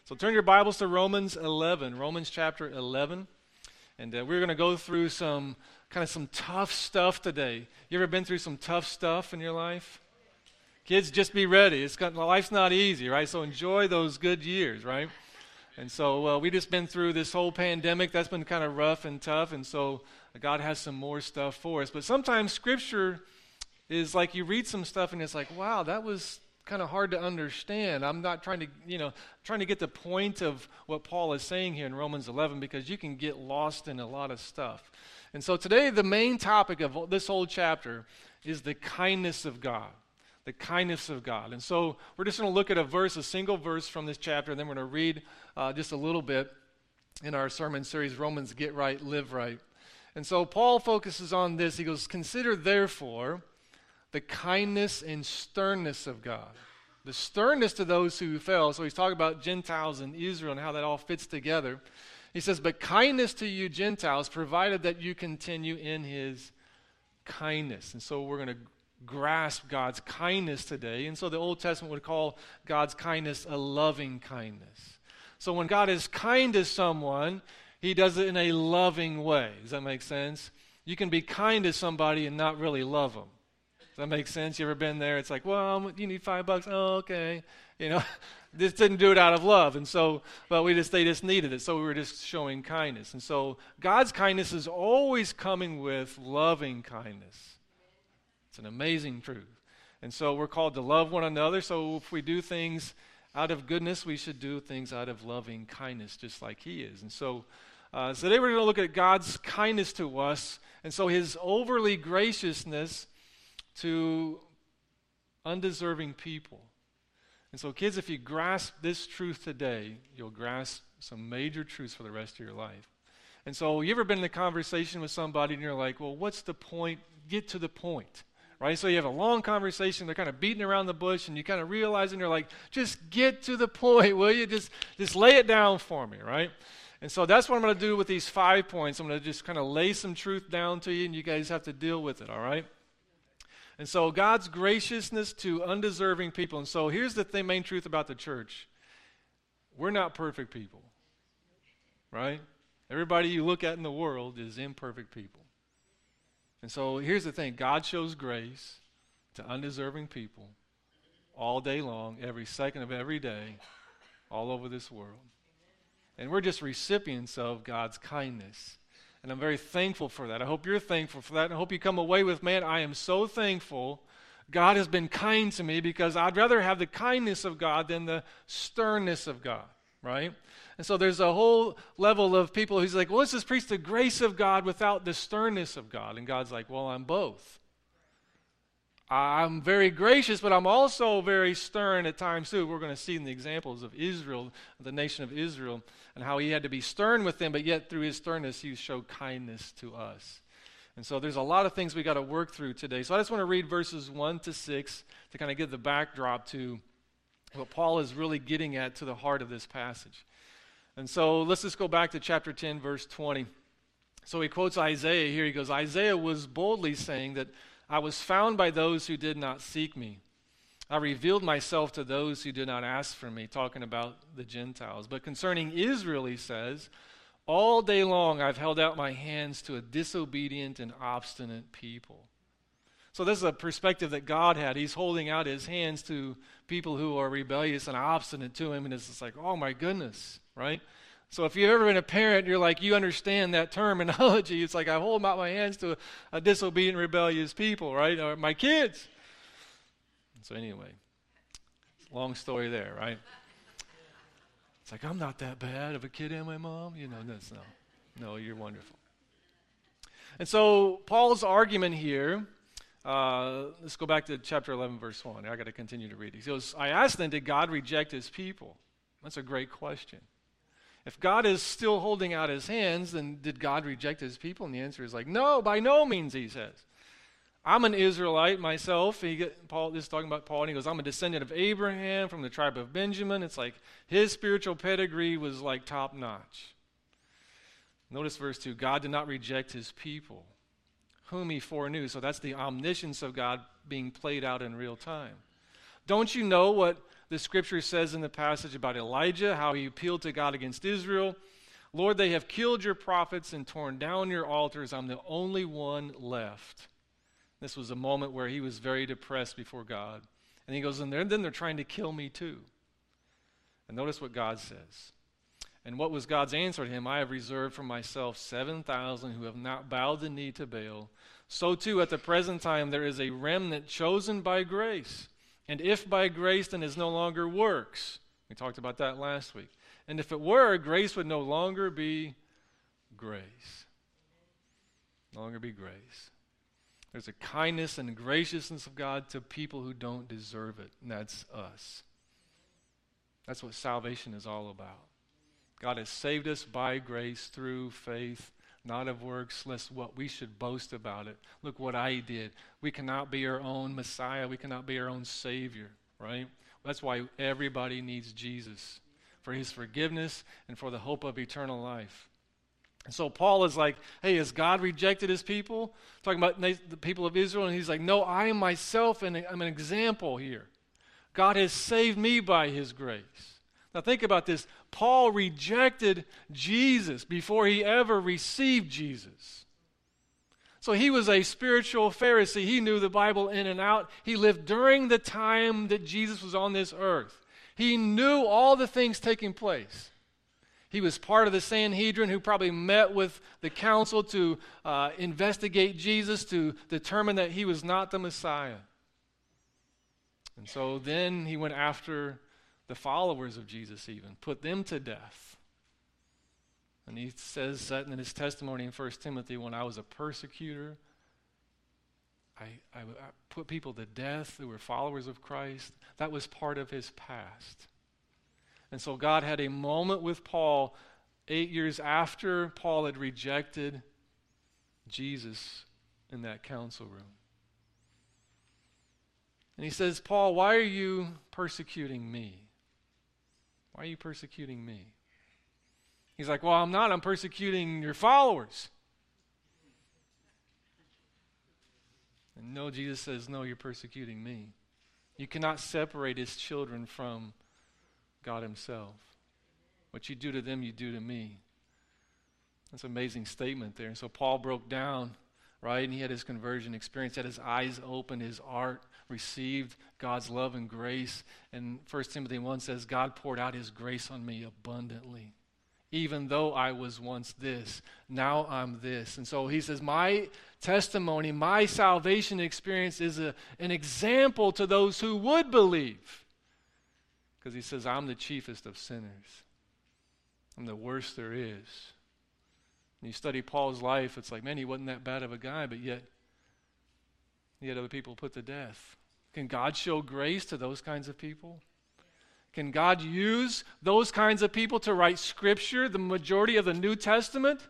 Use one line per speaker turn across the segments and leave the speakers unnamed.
So turn your Bibles to Romans 11, Romans chapter 11. And we're going to go through some tough stuff today. You ever been through some tough stuff in your life? Kids, just be ready. Life's not easy, right? So enjoy those good years, right? And so we just been through this whole pandemic. That's been kind of rough and tough. And so God has some more stuff for us. But sometimes Scripture is like you read some stuff and it's like, wow, that was kind of hard to understand. I'm not trying to get the point of what Paul is saying here in Romans 11, because you can get lost in a lot of stuff. And so today the main topic of this whole chapter is the kindness of God. The kindness of God. And so we're just going to look at a single verse from this chapter, and then we're going to read just a little bit in our sermon series, Romans Get Right, Live Right. And so Paul focuses on this. He goes, consider therefore the kindness and sternness of God. The sternness to those who fell. So he's talking about Gentiles and Israel and how that all fits together. He says, but kindness to you Gentiles, provided that you continue in his kindness. And so we're going to grasp God's kindness today. And so the Old Testament would call God's kindness a loving kindness. So when God is kind to someone, he does it in a loving way. Does that make sense? You can be kind to somebody and not really love them. Does that make sense? You ever been there? It's like, well, you need $5. Oh, okay. This didn't do it out of love. And so, but they just needed it. So we were just showing kindness. And so God's kindness is always coming with loving kindness. It's an amazing truth. And so we're called to love one another. So if we do things out of goodness, we should do things out of loving kindness, just like he is. And so today we're going to look at God's kindness to us. And so his overly graciousness to undeserving people. And so kids, if you grasp this truth today, you'll grasp some major truths for the rest of your life. And so you ever been in a conversation with somebody and you're like, well, what's the point? Get to the point. Right? So you have a long conversation, they're kind of beating around the bush, and you kind of realize, and you're like, just get to the point, will you? Just lay it down for me, right? And so that's what I'm going to do with these 5 points. I'm going to just kind of lay some truth down to you, and you guys have to deal with it, all right? And so God's graciousness to undeserving people. And so here's the main truth about the church. We're not perfect people, right? Everybody you look at in the world is imperfect people. And so here's the thing. God shows grace to undeserving people all day long, every second of every day, all over this world. And we're just recipients of God's kindness. And I'm very thankful for that. I hope you're thankful for that. And I hope you come away with, man, I am so thankful God has been kind to me, because I'd rather have the kindness of God than the sternness of God, right? And so there's a whole level of people who's like, well, let's just preach the grace of God without the sternness of God. And God's like, well, I'm both. I'm very gracious, but I'm also very stern at times too. We're going to see in the examples of Israel, the nation of Israel, and how he had to be stern with them, but yet through his sternness, he showed kindness to us. And so there's a lot of things we got to work through today. So I just want to read verses 1 to 6 to kind of give the backdrop to what Paul is really getting at, to the heart of this passage. And so let's just go back to chapter 10, verse 20. So he quotes Isaiah here. He goes, Isaiah was boldly saying that I was found by those who did not seek me. I revealed myself to those who did not ask for me, talking about the Gentiles. But concerning Israel, he says, all day long I've held out my hands to a disobedient and obstinate people. So this is a perspective that God had. He's holding out his hands to people who are rebellious and obstinate to him, and it's just like, oh my goodness, right? So if you've ever been a parent, you're like, you understand that terminology. It's like I hold out my hands to a disobedient, rebellious people, right? Or my kids. So anyway, long story there, right? It's like, I'm not that bad of a kid, am I, Mom? No, you're wonderful. And so Paul's argument here, let's go back to chapter 11, verse 1. I got to continue to read. He goes, I asked then, did God reject his people? That's a great question. If God is still holding out his hands, then did God reject his people? And the answer is like, no, by no means, he says. I'm an Israelite myself. Paul is talking about Paul, and he goes, I'm a descendant of Abraham from the tribe of Benjamin. It's like his spiritual pedigree was like top notch. Notice verse 2, God did not reject his people, whom he foreknew. So that's the omniscience of God being played out in real time. Don't you know what the scripture says in the passage about Elijah, how he appealed to God against Israel. Lord, they have killed your prophets and torn down your altars. I'm the only one left. This was a moment where he was very depressed before God. And he goes in there, and then they're trying to kill me too. And notice what God says. And what was God's answer to him? I have reserved for myself 7,000 who have not bowed the knee to Baal. So too, at the present time, there is a remnant chosen by grace. And if by grace, then is no longer works. We talked about that last week. And if it were, grace would no longer be grace. No longer be grace. There's a kindness and graciousness of God to people who don't deserve it, and that's us. That's what salvation is all about. God has saved us by grace through faith, not of works, lest what we should boast about it. Look what I did. We cannot be our own Messiah. We cannot be our own Savior, right? That's why everybody needs Jesus, for his forgiveness and for the hope of eternal life. And so Paul is like, hey, has God rejected his people? Talking about the people of Israel, and he's like, no, I am myself, and I'm an example here. God has saved me by his grace. Now think about this. Paul rejected Jesus before he ever received Jesus. So he was a spiritual Pharisee. He knew the Bible in and out. He lived during the time that Jesus was on this earth. He knew all the things taking place. He was part of the Sanhedrin who probably met with the council to investigate Jesus, to determine that he was not the Messiah. And so then he went after the followers of Jesus even, put them to death. And he says that in his testimony in 1 Timothy, when I was a persecutor, I put people to death who were followers of Christ. That was part of his past. And so God had a moment with Paul 8 years after Paul had rejected Jesus in that council room. And he says, Paul, why are you persecuting me? Why are you persecuting me? He's like, well, I'm not. I'm persecuting your followers. And no, Jesus says, no, you're persecuting me. You cannot separate his children from God himself. What you do to them, you do to me. That's an amazing statement there. And so Paul broke down, right? And he had his conversion experience, had his eyes opened, his heart received God's love and grace. And 1 Timothy 1 says, God poured out his grace on me abundantly. Even though I was once this, now I'm this. And so he says, my testimony, my salvation experience is an example to those who would believe. Because he says, I'm the chiefest of sinners. I'm the worst there is. And you study Paul's life, it's like, man, he wasn't that bad of a guy, but yet he had other people put to death. Can God show grace to those kinds of people? Can God use those kinds of people to write Scripture, the majority of the New Testament?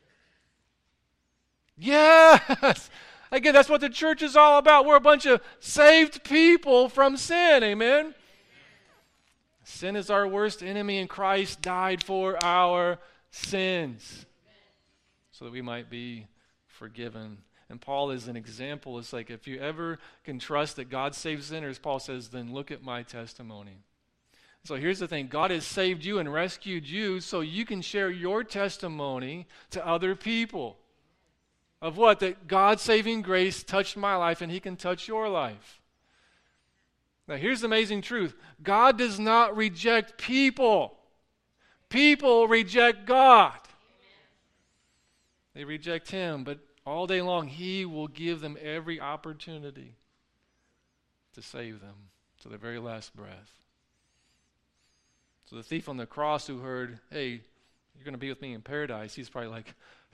Yes! Again, that's what the church is all about. We're a bunch of saved people from sin, amen? Sin is our worst enemy, and Christ died for our sins so that we might be forgiven. And Paul is an example. It's like if you ever can trust that God saves sinners, Paul says, then look at my testimony. So here's the thing. God has saved you and rescued you so you can share your testimony to other people. Of what? That God's saving grace touched my life and he can touch your life. Now here's the amazing truth. God does not reject people. People reject God. They reject him, but all day long he will give them every opportunity to save them to their very last breath. So the thief on the cross who heard, hey, you're going to be with me in paradise, he's probably like,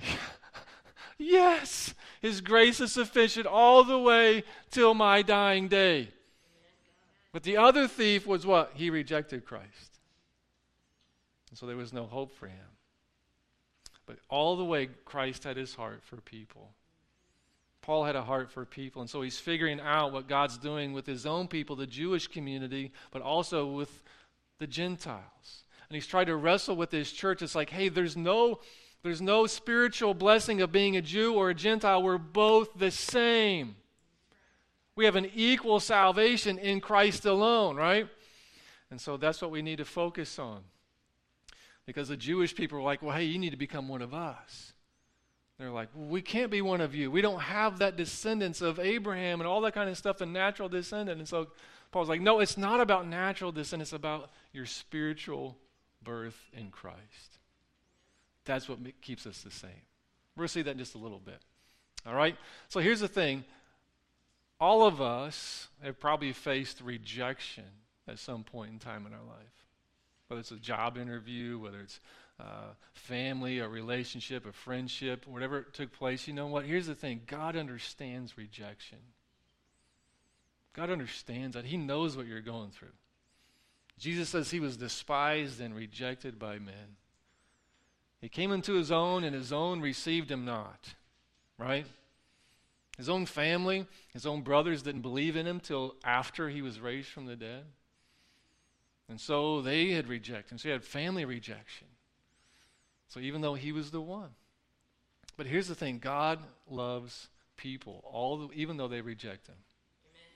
yes, his grace is sufficient all the way till my dying day. But the other thief was what? He rejected Christ. And so there was no hope for him. But all the way, Christ had his heart for people. Paul had a heart for people, and so he's figuring out what God's doing with his own people, the Jewish community, but also with the Gentiles. And he's trying to wrestle with his church. It's like, hey, there's no spiritual blessing of being a Jew or a Gentile. We're both the same. We have an equal salvation in Christ alone, right? And so that's what we need to focus on. Because the Jewish people were like, well, hey, you need to become one of us. They're like, well, we can't be one of you. We don't have that descendants of Abraham and all that kind of stuff, the natural descendant. And so Paul's like, no, it's not about natural descent. It's about your spiritual birth in Christ. That's what keeps us the same. We're going to see that in just a little bit. All right? So here's the thing. All of us have probably faced rejection at some point in time in our life. Whether it's a job interview, whether it's family, a relationship, a friendship, whatever took place. You know what? Here's the thing. God understands rejection. God understands that. He knows what you're going through. Jesus says he was despised and rejected by men. He came into his own, and his own received him not. Right? His own family, his own brothers didn't believe in him till after he was raised from the dead. And so they had rejected him. So he had family rejection. So even though he was the one. But here's the thing. God loves people, even though they reject him. Amen.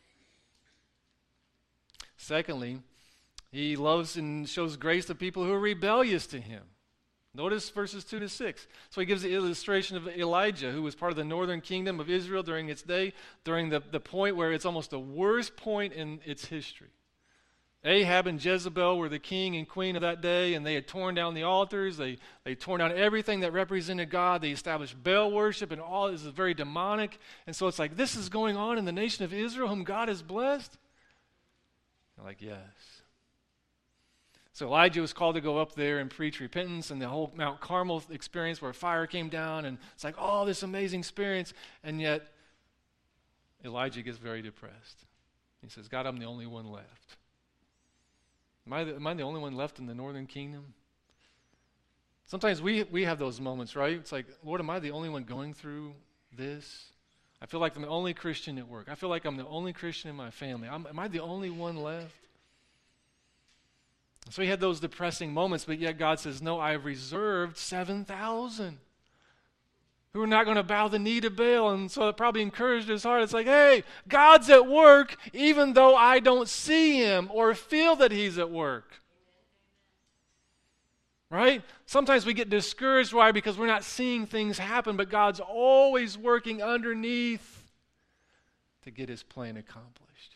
Secondly, he loves and shows grace to people who are rebellious to him. Notice verses 2 to 6. So he gives the illustration of Elijah, who was part of the northern kingdom of Israel during its day, during the point where it's almost the worst point in its history. Ahab and Jezebel were the king and queen of that day, and they had torn down the altars. They torn down everything that represented God. They established Baal worship, and all this is very demonic. And so it's like, this is going on in the nation of Israel, whom God has blessed? They're like, yes. So Elijah was called to go up there and preach repentance, and the whole Mount Carmel experience where fire came down, and it's like, oh, this amazing experience. And yet, Elijah gets very depressed. He says, God, I'm the only one left. Am I the only one left in the northern kingdom? Sometimes we have those moments, right? It's like, Lord, am I the only one going through this? I feel like I'm the only Christian at work. I feel like I'm the only Christian in my family. Am I the only one left? So he had those depressing moments, but yet God says, no, I have reserved 7,000 who are not going to bow the knee to Baal. And so it probably encouraged his heart. It's like, hey, God's at work even though I don't see him or feel that he's at work. Right? Sometimes we get discouraged. Why? Because we're not seeing things happen, but God's always working underneath to get his plan accomplished.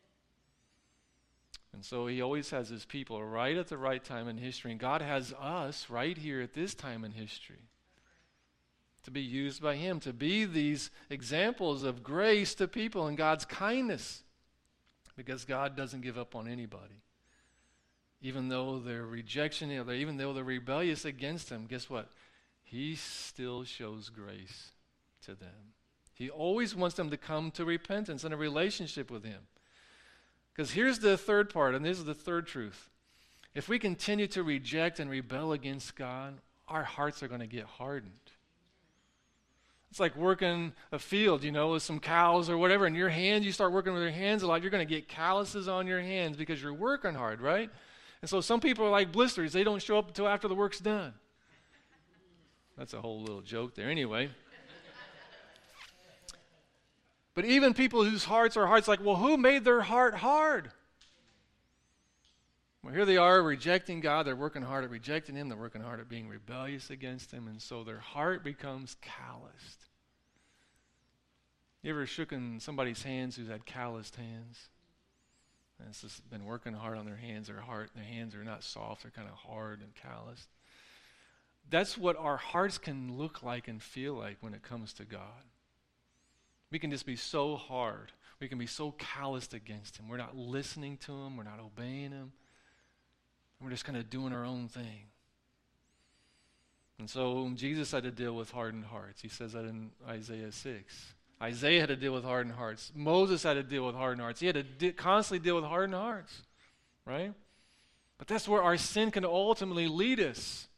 And so he always has his people right at the right time in history. And God has us right here at this time in history to be used by him, to be these examples of grace to people and God's kindness. Because God doesn't give up on anybody. Even though they're rejection, even though they're rebellious against him, guess what? He still shows grace to them. He always wants them to come to repentance and a relationship with him. Because here's the third part, and this is the third truth. If we continue to reject and rebel against God, our hearts are going to get hardened. It's like working a field, with some cows or whatever, and your hands, you start working with your hands a lot, you're going to get calluses on your hands because you're working hard, right? And so some people are like blisters. They don't show up until after the work's done. That's a whole little joke there anyway. But even people whose hearts are hard, like, well, who made their heart hard? Well, here they are rejecting God. They're working hard at rejecting him. They're working hard at being rebellious against him. And so their heart becomes calloused. You ever shooken somebody's hands who's had calloused hands? And it's just been working hard on their hands. Their hands are not soft. They're kind of hard and calloused. That's what our hearts can look like and feel like when it comes to God. We can just be so hard. We can be so calloused against him. We're not listening to him. We're not obeying him. We're just kind of doing our own thing. And so Jesus had to deal with hardened hearts. He says that in Isaiah 6. Isaiah had to deal with hardened hearts. Moses had to deal with hardened hearts. He had to constantly deal with hardened hearts, right? But that's where our sin can ultimately lead us.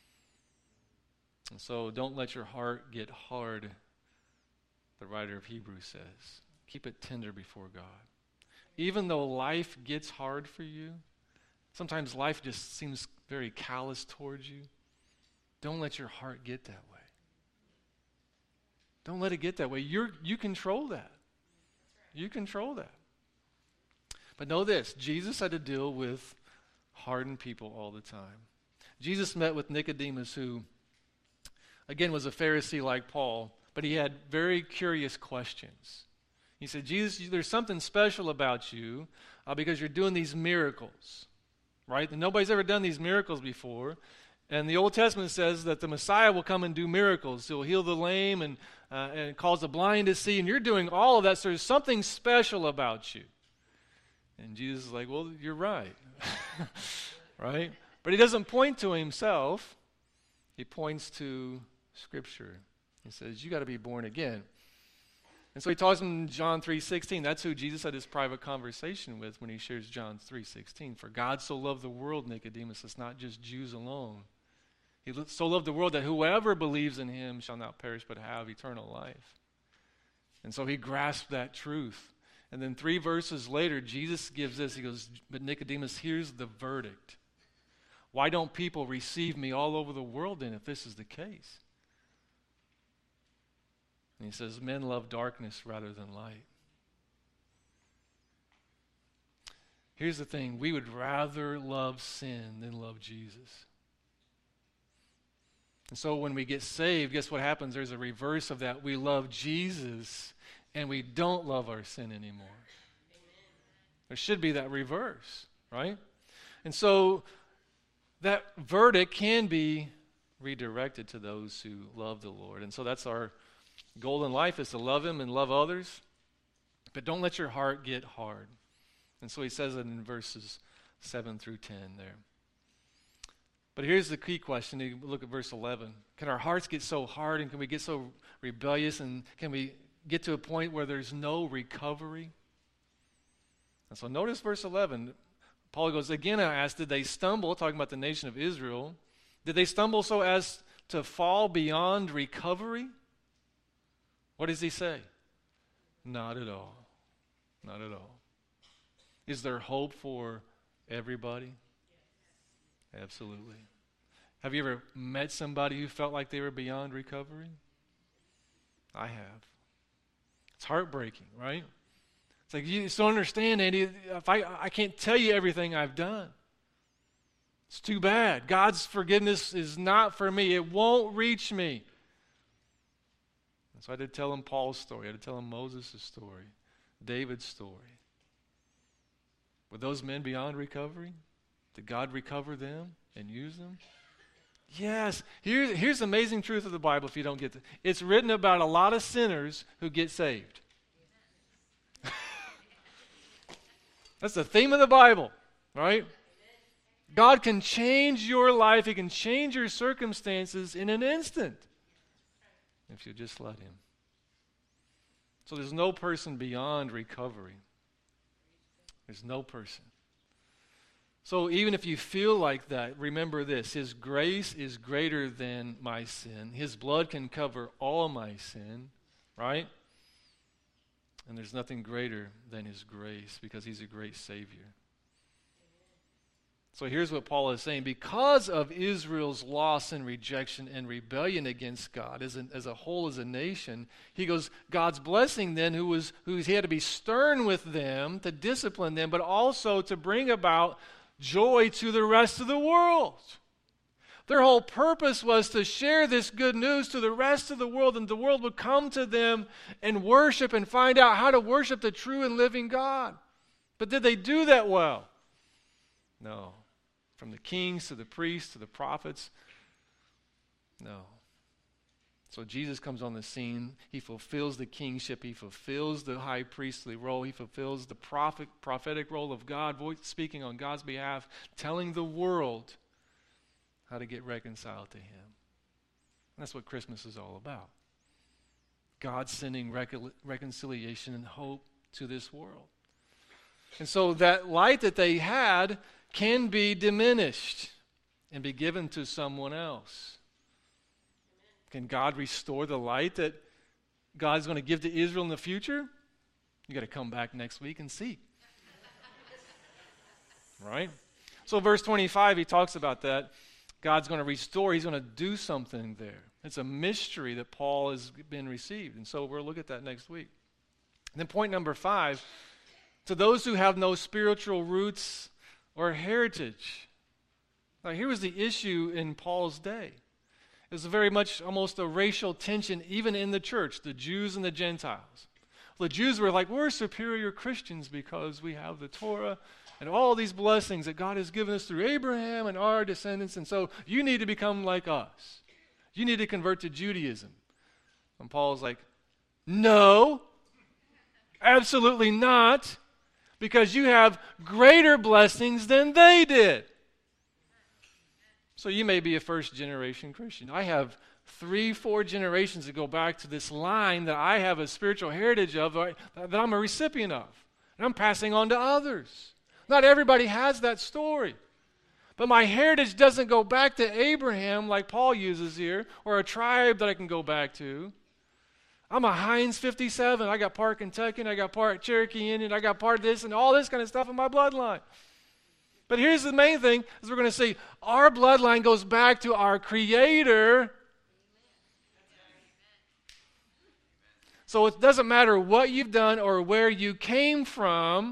And so don't let your heart get hard, the writer of Hebrews says. Keep it tender before God. Even though life gets hard for you, sometimes life just seems very callous towards you. Don't let your heart get that way. Don't let it get that way. You control that. You control that. But know this, Jesus had to deal with harden people all the time. Jesus met with Nicodemus, who, again, was a Pharisee like Paul, but he had very curious questions. He said, Jesus, there's something special about you because you're doing these miracles, right? And nobody's ever done these miracles before. And the Old Testament says that the Messiah will come and do miracles. He'll heal the lame and cause the blind to see. And you're doing all of that, so there's something special about you. And Jesus is like, well, you're right. Right? But he doesn't point to himself. He points to Scripture. He says, you got to be born again. And so he talks in John 3:16. That's who Jesus had his private conversation with when he shares John 3:16. For God so loved the world, Nicodemus, it's not just Jews alone. He so loved the world that whoever believes in him shall not perish but have eternal life. And so he grasped that truth. And then 3 verses later, Jesus gives this. He goes, but Nicodemus, here's the verdict. Why don't people receive me all over the world then if this is the case? And he says, men love darkness rather than light. Here's the thing. We would rather love sin than love Jesus. And so when we get saved, guess what happens? There's a reverse of that. We love Jesus and we don't love our sin anymore. There should be that reverse, right? And so that verdict can be redirected to those who love the Lord. And so that's our goal in life, is to love him and love others. But don't let your heart get hard. And so he says it in verses 7 through 10 there. But here's the key question. You look at verse 11. Can our hearts get so hard, and can we get so rebellious, and can we get to a point where there's no recovery? And so notice verse 11. Paul goes, again I ask, did they stumble, talking about the nation of Israel, did they stumble so as to fall beyond recovery? What does he say? Not at all. Not at all. Is there hope for everybody? Absolutely. Have you ever met somebody who felt like they were beyond recovery? I have. It's heartbreaking, right? It's like, you just don't understand, Andy. If I can't tell you everything I've done. It's too bad. God's forgiveness is not for me. It won't reach me. And so I had to tell him Paul's story. I had to tell him Moses' story, David's story. Were those men beyond recovery? Did God recover them and use them? Yes. Here's the amazing truth of the Bible if you don't get it. It's written about a lot of sinners who get saved. That's the theme of the Bible, right? God can change your life. He can change your circumstances in an instant if you just let him. So there's no person beyond recovery. There's no person. So even if you feel like that, remember this. His grace is greater than my sin. His blood can cover all my sin, right? And there's nothing greater than his grace because he's a great Savior. So here's what Paul is saying. Because of Israel's loss and rejection and rebellion against God as a whole, as a nation, he goes, God's blessing then, who he had to be stern with them to discipline them, but also to bring about joy to the rest of the world. Their whole purpose was to share this good news to the rest of the world, and the world would come to them and worship and find out how to worship the true and living God. But did they do that well? No. From the kings to the priests to the prophets, no. So Jesus comes on the scene. He fulfills the kingship. He fulfills the high priestly role. He fulfills the prophetic role of God, speaking on God's behalf, telling the world how to get reconciled to him. And that's what Christmas is all about. God sending reconciliation and hope to this world. And so that light that they had can be diminished and be given to someone else. Can God restore the light that God's going to give to Israel in the future? You got to come back next week and see. Right? So verse 25, he talks about that. God's going to restore. He's going to do something there. It's a mystery that Paul has been received. And so we'll look at that next week. And then point number 5, to those who have no spiritual roots or heritage. Now, here was the issue in Paul's day. It was very much almost a racial tension even in the church, the Jews and the Gentiles. The Jews were like, we're superior Christians because we have the Torah and all these blessings that God has given us through Abraham and our descendants, and so you need to become like us. You need to convert to Judaism. And Paul's like, no, absolutely not, because you have greater blessings than they did. So you may be a first-generation Christian. I have 3-4 generations that go back to this line that I have a spiritual heritage of, that I'm a recipient of, and I'm passing on to others. Not everybody has that story. But my heritage doesn't go back to Abraham like Paul uses here, or a tribe that I can go back to. I'm a Heinz 57. I got part Kentuckian, I got part Cherokee Indian, I got part this and all this kind of stuff in my bloodline. But here's the main thing, is we're going to see our bloodline goes back to our Creator. So it doesn't matter what you've done or where you came from.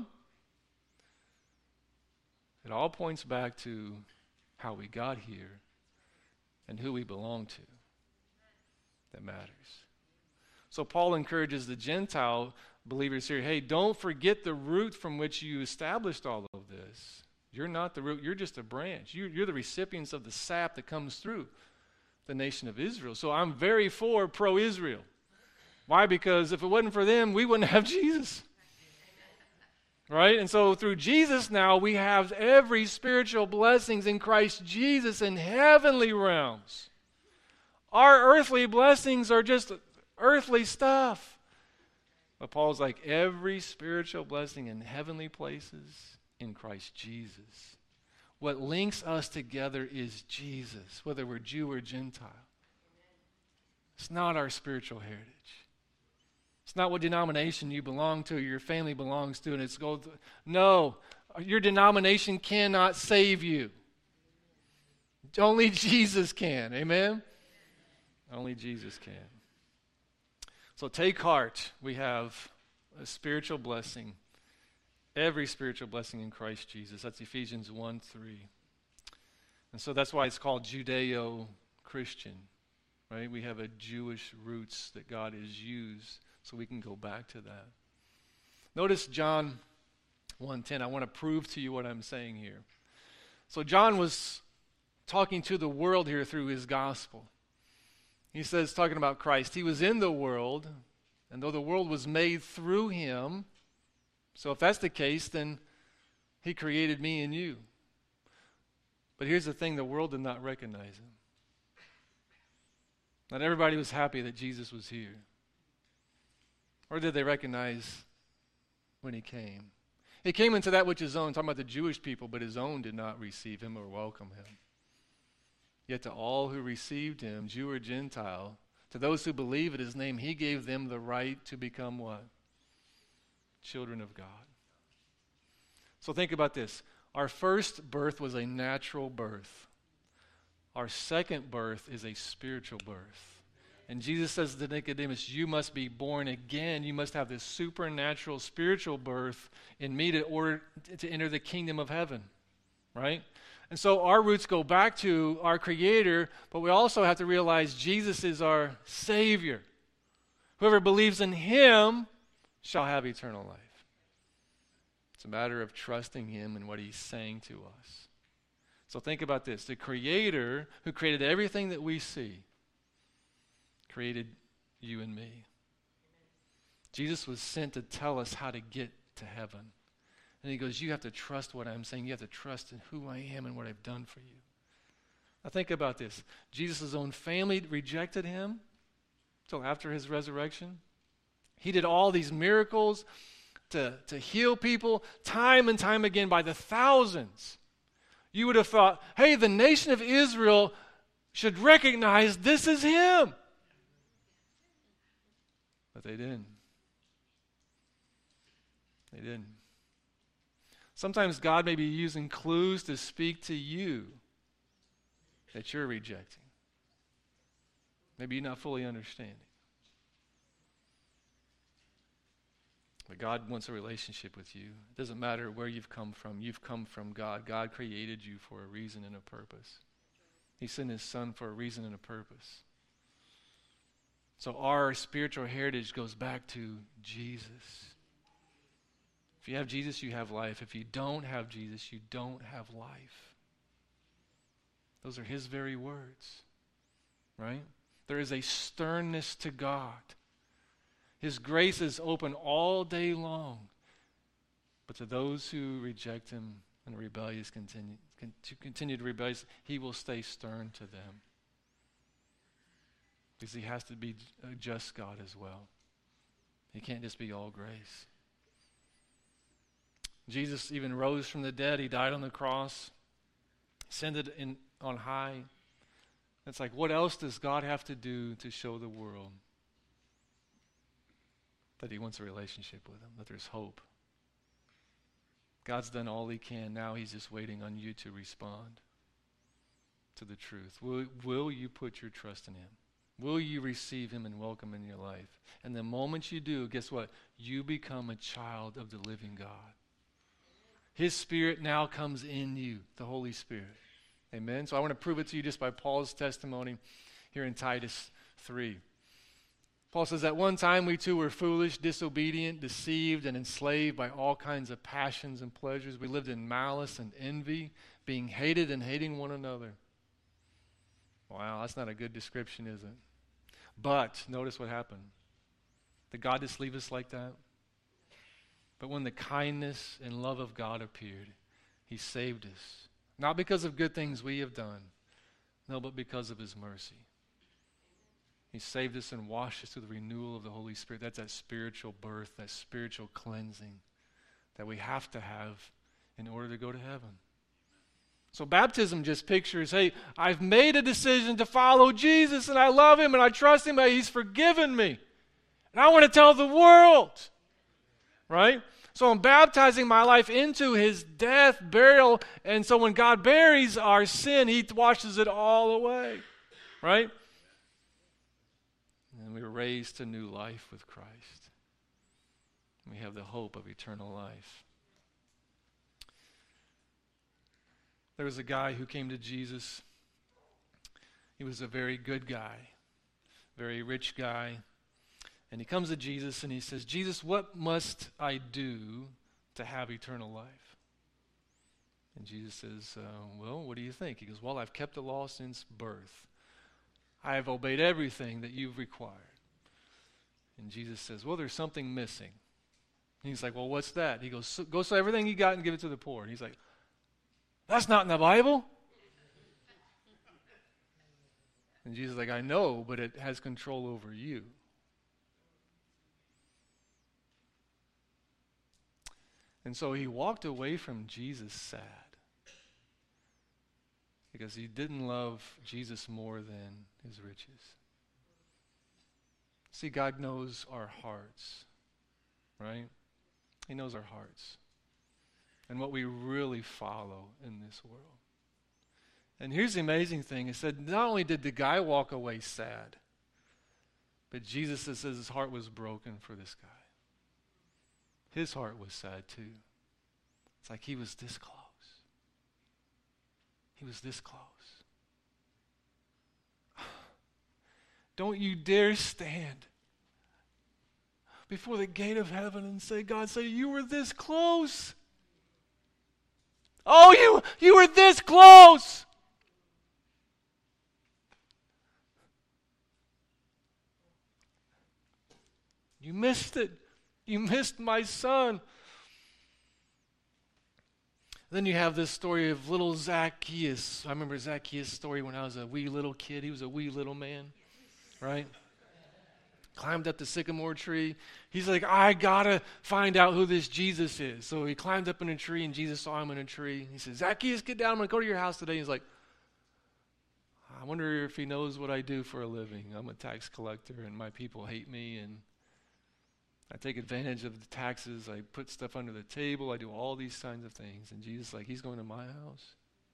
It all points back to how we got here and who we belong to. That matters. So Paul encourages the Gentile believers here, hey, don't forget the root from which you established all of this. You're not the root, you're just a branch. You're the recipients of the sap that comes through the nation of Israel. So I'm very for pro-Israel. Why? Because if it wasn't for them, we wouldn't have Jesus. Right? And so through Jesus now, we have every spiritual blessings in Christ Jesus in heavenly realms. Our earthly blessings are just earthly stuff. But Paul's like, every spiritual blessing in heavenly places in Christ Jesus. What links us together is Jesus, whether we're Jew or Gentile. It's not our spiritual heritage. It's not what denomination you belong to, or your family belongs to, and it's gold. No, your denomination cannot save you. Only Jesus can. Amen? Only Jesus can. So take heart. We have a spiritual blessing. Every spiritual blessing in Christ Jesus. That's Ephesians 1:3. And so that's why it's called Judeo-Christian. Right? We have a Jewish roots that God has used. So we can go back to that. Notice John 1:10. I want to prove to you what I'm saying here. So John was talking to the world here through his gospel. He says, talking about Christ, he was in the world, and though the world was made through him, so if that's the case, then he created me and you. But here's the thing, the world did not recognize him. Not everybody was happy that Jesus was here. Or did they recognize when he came? He came into that which his own, talking about the Jewish people, but his own did not receive him or welcome him. Yet to all who received him, Jew or Gentile, to those who believe in his name, he gave them the right to become what? Children of God. So think about this. Our first birth was a natural birth. Our second birth is a spiritual birth. And Jesus says to Nicodemus, you must be born again. You must have this supernatural spiritual birth in me to enter the kingdom of heaven. Right? And so our roots go back to our Creator, but we also have to realize Jesus is our Savior. Whoever believes in him shall have eternal life. It's a matter of trusting him and what he's saying to us. So think about this. The Creator who created everything that we see created you and me. Jesus was sent to tell us how to get to heaven. And he goes, you have to trust what I'm saying. You have to trust in who I am and what I've done for you. Now think about this. Jesus' own family rejected him until after his resurrection. He did all these miracles to heal people time and time again by the thousands. You would have thought, hey, the nation of Israel should recognize this is him. But they didn't. They didn't. Sometimes God may be using clues to speak to you that you're rejecting. Maybe you're not fully understanding. But God wants a relationship with you. It doesn't matter where you've come from. You've come from God. God created you for a reason and a purpose. He sent his son for a reason and a purpose. So our spiritual heritage goes back to Jesus. If you have Jesus, you have life. If you don't have Jesus, you don't have life. Those are his very words, right? There is a sternness to God. His grace is open all day long. But to those who reject him and continue to rebel, he will stay stern to them. Because he has to be a just God as well. He can't just be all grace. Jesus even rose from the dead. He died on the cross. Ascended on high. It's like, what else does God have to do to show the world that he wants a relationship with them, that there's hope? God's done all he can. Now he's just waiting on you to respond to the truth. Will you put your trust in him? Will you receive him and welcome him in your life? And the moment you do, guess what? You become a child of the living God. His Spirit now comes in you, the Holy Spirit. Amen? So I want to prove it to you just by Paul's testimony here in Titus 3. Paul says, at one time we too were foolish, disobedient, deceived, and enslaved by all kinds of passions and pleasures. We lived in malice and envy, being hated and hating one another. Wow, that's not a good description, is it? But notice what happened. Did God just leave us like that? But when the kindness and love of God appeared, he saved us. Not because of good things we have done, no, but because of his mercy. He saved us and washed us through the renewal of the Holy Spirit. That's that spiritual birth, that spiritual cleansing that we have to have in order to go to heaven. So baptism just pictures, hey, I've made a decision to follow Jesus and I love him and I trust him and he's forgiven me. And I want to tell the world, right? So I'm baptizing my life into his death, burial, and so when God buries our sin, he washes it all away, right? And we were raised to new life with Christ. We have the hope of eternal life. There was a guy who came to Jesus. He was a very good guy, very rich guy. And he comes to Jesus and he says, Jesus, what must I do to have eternal life? And Jesus says, well, what do you think? He goes, well, I've kept the law since birth. I have obeyed everything that you've required. And Jesus says, well, there's something missing. And he's like, well, what's that? He goes, go sell everything you got and give it to the poor. And he's like, that's not in the Bible. And Jesus is like, I know, but it has control over you. And so he walked away from Jesus sad because he didn't love Jesus more than his riches. See, God knows our hearts, right? He knows our hearts and what we really follow in this world. And here's the amazing thing. It said not only did the guy walk away sad, but Jesus says his heart was broken for this guy. His heart was sad too. It's like he was this close. He was this close. Don't you dare stand before the gate of heaven and say, God, say, you were this close. Oh, you were this close. You missed it. You missed my son. Then you have this story of little Zacchaeus. I remember Zacchaeus' story when I was a wee little kid. He was a wee little man, right? Climbed up the sycamore tree. He's like, I gotta find out who this Jesus is. So he climbed up in a tree and Jesus saw him in a tree. He said, Zacchaeus, get down. I'm going to go to your house today. He's like, I wonder if he knows what I do for a living. I'm a tax collector and my people hate me and I take advantage of the taxes. I put stuff under the table. I do all these kinds of things. And Jesus is like, he's going to my house.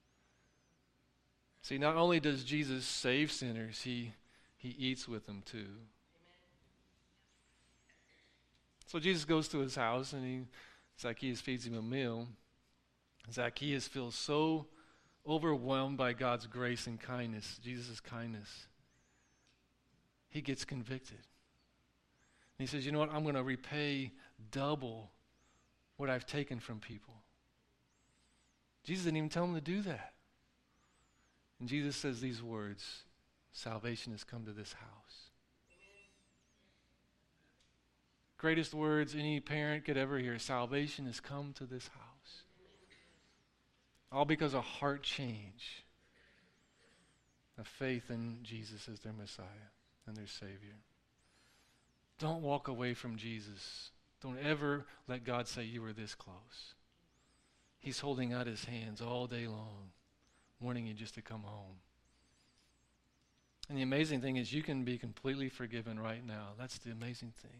See, not only does Jesus save sinners, he eats with them too. So Jesus goes to his house, and Zacchaeus feeds him a meal. Zacchaeus feels so overwhelmed by God's grace and kindness, Jesus' kindness. He gets convicted. And he says, you know what? I'm going to repay double what I've taken from people. Jesus didn't even tell him to do that. And Jesus says these words, salvation has come to this house. Greatest words any parent could ever hear. Salvation has come to this house. All because of heart change, of faith in Jesus as their Messiah and their Savior. Don't walk away from Jesus. Don't ever let God say you were this close. He's holding out his hands all day long, wanting you just to come home. And the amazing thing is you can be completely forgiven right now. That's the amazing thing.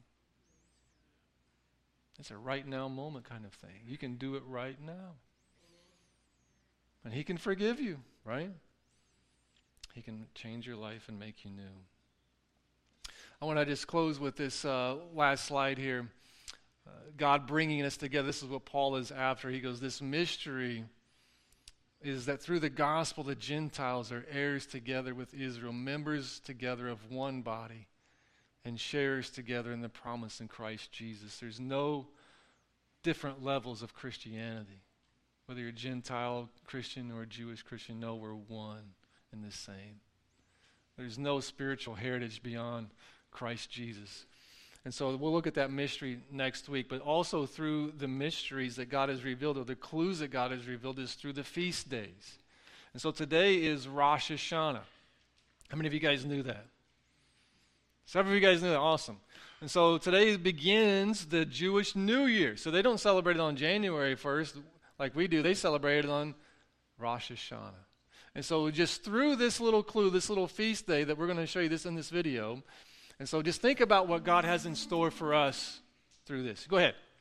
It's a right now moment kind of thing. You can do it right now. And he can forgive you, right? He can change your life and make you new. I want to just close with this last slide here. God bringing us together. This is what Paul is after. He goes, this mystery is that through the gospel, the Gentiles are heirs together with Israel, members together of one body, and sharers together in the promise in Christ Jesus. There's no different levels of Christianity. Whether you're a Gentile Christian or a Jewish Christian, no, we're one and the same. There's no spiritual heritage beyond Christ Jesus. And so we'll look at that mystery next week, but also through the mysteries that God has revealed, or the clues that God has revealed, is through the feast days. And so today is Rosh Hashanah. How many of you guys knew that? Several of you guys knew that. Awesome. And so today begins the Jewish New Year. So they don't celebrate it on January 1st like we do. They celebrate it on Rosh Hashanah. And so just through this little clue, this little feast day that we're going to show you this in this video. And so just think about what God has in store for us through this. Go ahead.